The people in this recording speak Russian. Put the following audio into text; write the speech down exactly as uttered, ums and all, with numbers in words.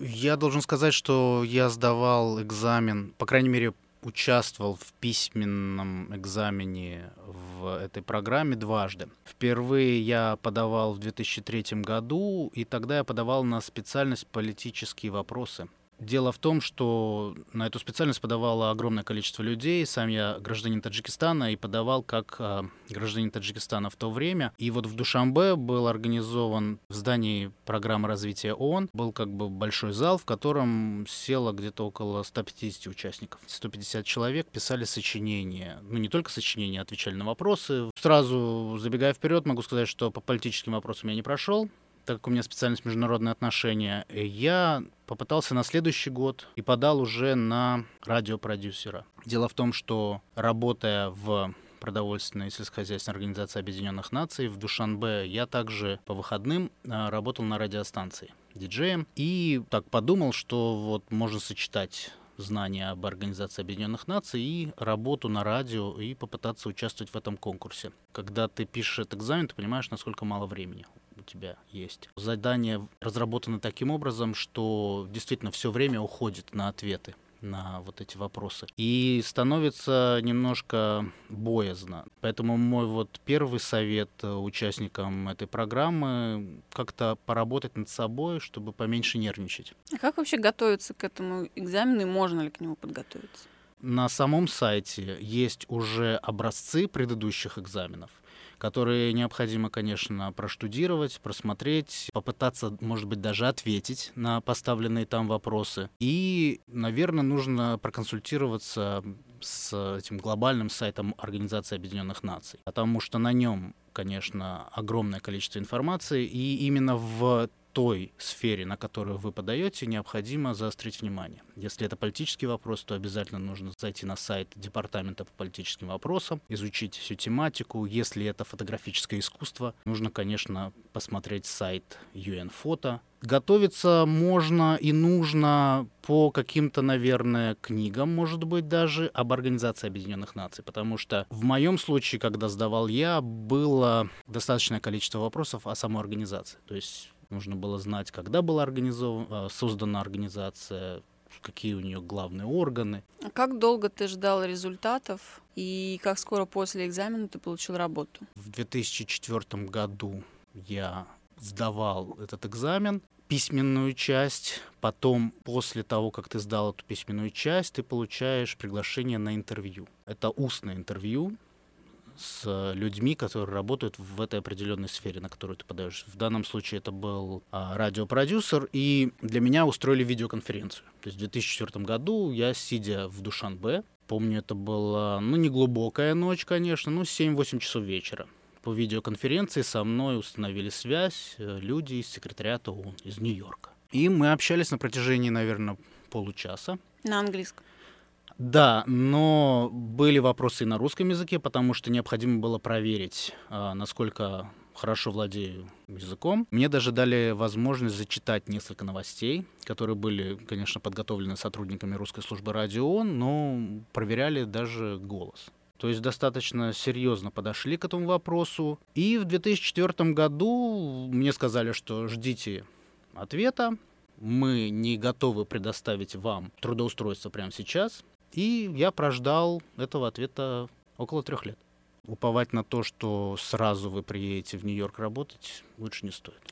Я должен сказать, что я сдавал экзамен, по крайней мере, участвовал в письменном экзамене в этой программе дважды. Впервые я подавал в две тысячи третьем году, и тогда я подавал на специальность политические вопросы. Дело в том, что на эту специальность подавало огромное количество людей. Сам я гражданин Таджикистана и подавал как э, гражданин Таджикистана в то время. И вот в Душанбе был организован в здании программы развития ООН. Был как бы большой зал, в котором село где-то около ста пятидесяти участников. сто пятьдесят человек писали сочинения. Ну, не только сочинения, отвечали на вопросы. Сразу, забегая вперед, могу сказать, что по политическим вопросам я не прошел. Так как у меня специальность международные отношения, я попытался на следующий год и подал уже на радиопродюсера. Дело в том, что работая в продовольственной и сельскохозяйственной организации Объединенных Наций в Душанбе, я также по выходным работал на радиостанции диджеем. И так подумал, что вот можно сочетать знания об Организации Объединенных Наций и работу на радио и попытаться участвовать в этом конкурсе. Когда ты пишешь этот экзамен, ты понимаешь, насколько мало времени у тебя есть. Задания разработаны таким образом, что действительно все время уходит на ответы на вот эти вопросы. И становится немножко боязно. Поэтому мой вот первый совет участникам этой программы — как-то поработать над собой, чтобы поменьше нервничать. А как вообще готовиться к этому экзамену и можно ли к нему подготовиться? На самом сайте есть уже образцы предыдущих экзаменов, которые необходимо, конечно, проштудировать, просмотреть, попытаться, может быть, даже ответить на поставленные там вопросы. И, наверное, нужно проконсультироваться с этим глобальным сайтом Организации Объединенных Наций, потому что на нем, конечно, огромное количество информации, и именно в той сфере, на которую вы подаете, необходимо заострить внимание. Если это политический вопрос, то обязательно нужно зайти на сайт Департамента по политическим вопросам, изучить всю тематику. Если это фотографическое искусство, нужно, конечно, посмотреть сайт ю эн фото. Готовиться можно и нужно по каким-то, наверное, книгам, может быть, даже об Организации Объединенных Наций, потому что в моем случае, когда сдавал я, было достаточное количество вопросов о самой организации. То есть нужно было знать, когда была организована, создана организация, какие у нее главные органы. А как долго ты ждал результатов и как скоро после экзамена ты получил работу? В две тысячи четвёртом году я сдавал этот экзамен, письменную часть. Потом, после того, как ты сдал эту письменную часть, ты получаешь приглашение на интервью. Это устное интервью с людьми, которые работают в этой определенной сфере, на которую ты подаешь. В данном случае это был а, радиопродюсер, и для меня устроили видеоконференцию. То есть в две тысячи четвёртом году я, сидя в Душанбе, помню, это была, ну, не глубокая ночь, конечно, ну, семь-восемь часов вечера. По видеоконференции со мной установили связь люди из секретариата ООН, из Нью-Йорка. И мы общались на протяжении, наверное, получаса. На английском? Да, но были вопросы и на русском языке, потому что необходимо было проверить, насколько хорошо владею языком. Мне даже дали возможность зачитать несколько новостей, которые были, конечно, подготовлены сотрудниками русской службы радио ООН, но проверяли даже голос. То есть достаточно серьезно подошли к этому вопросу. И в две тысячи четвёртом году мне сказали, что ждите ответа, мы не готовы предоставить вам трудоустройство прямо сейчас. И я прождал этого ответа около трех лет. Уповать на то, что сразу вы приедете в Нью-Йорк работать, лучше не стоит.